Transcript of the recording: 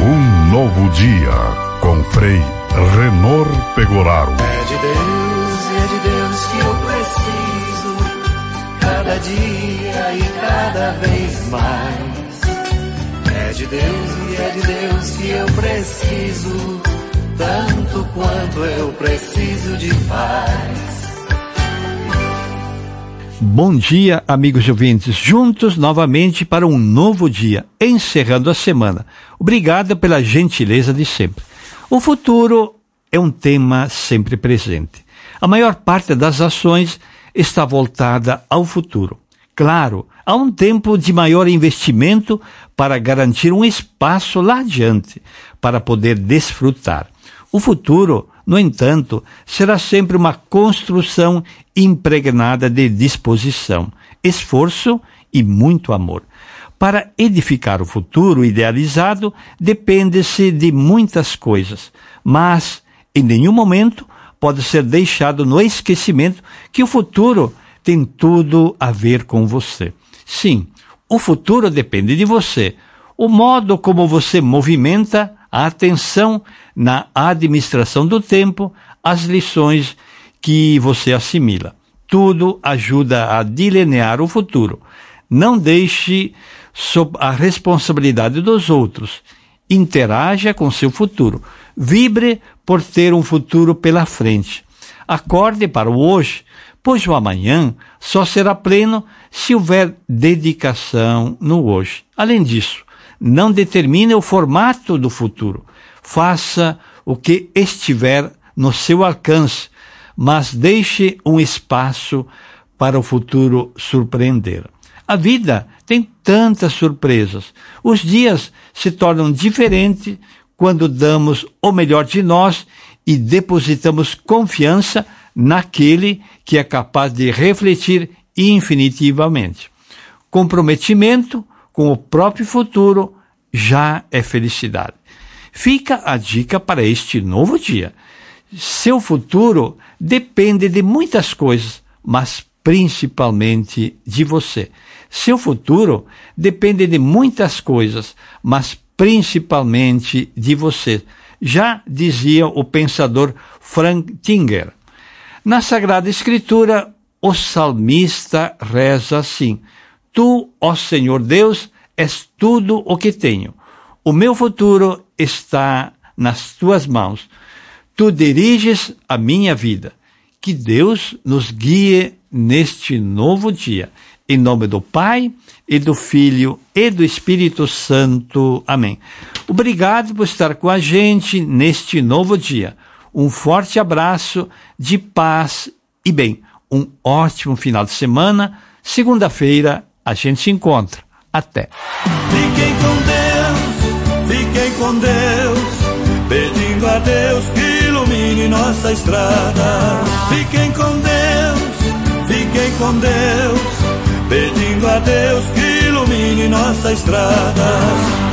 Um novo dia com Frei Renor Pegoraro. É de Deus que eu preciso, cada dia e cada vez mais. É de Deus que eu preciso, tanto quanto eu preciso de paz. Bom dia, amigos ouvintes, juntos novamente para um novo dia, encerrando a semana. Obrigado pela gentileza de sempre. O futuro é um tema sempre presente. A maior parte das ações está voltada ao futuro. Claro, há um tempo de maior investimento para garantir um espaço lá adiante, para poder desfrutar. O futuro, no entanto, será sempre uma construção impregnada de disposição, esforço e muito amor. Para edificar o futuro idealizado, depende-se de muitas coisas, mas em nenhum momento pode ser deixado no esquecimento que o futuro tem tudo a ver com você. Sim, o futuro depende de você. O modo como você movimenta a atenção na administração do tempo, as lições que você assimila. Tudo ajuda a delinear o futuro. Não deixe sob a responsabilidade dos outros. Interaja com seu futuro. Vibre por ter um futuro pela frente. Acorde para o hoje, pois o amanhã só será pleno se houver dedicação no hoje. Além disso, não determine o formato do futuro. Faça o que estiver no seu alcance, mas deixe um espaço para o futuro surpreender. A vida tem tantas surpresas. Os dias se tornam diferentes quando damos o melhor de nós e depositamos confiança naquele que é capaz de refletir infinitivamente. Comprometimento com o próprio futuro já é felicidade. Fica a dica para este novo dia. Seu futuro depende de muitas coisas, mas principalmente de você. Seu futuro depende de muitas coisas, mas principalmente de você. Já dizia o pensador Frank Tinger. Na Sagrada Escritura, o salmista reza assim: Tu, ó Senhor Deus, és tudo o que tenho. O meu futuro está nas tuas mãos. Tu diriges a minha vida. Que Deus nos guie neste novo dia. Em nome do Pai, e do Filho, e do Espírito Santo. Amém. Obrigado por estar com a gente neste novo dia. Um forte abraço de paz e bem. Um ótimo final de semana. Segunda-feira a gente se encontra. Até. Fiquem com Deus, pedindo a Deus que ilumine nossa estrada. Fiquem com Deus, pedindo a Deus que ilumine nossa estrada.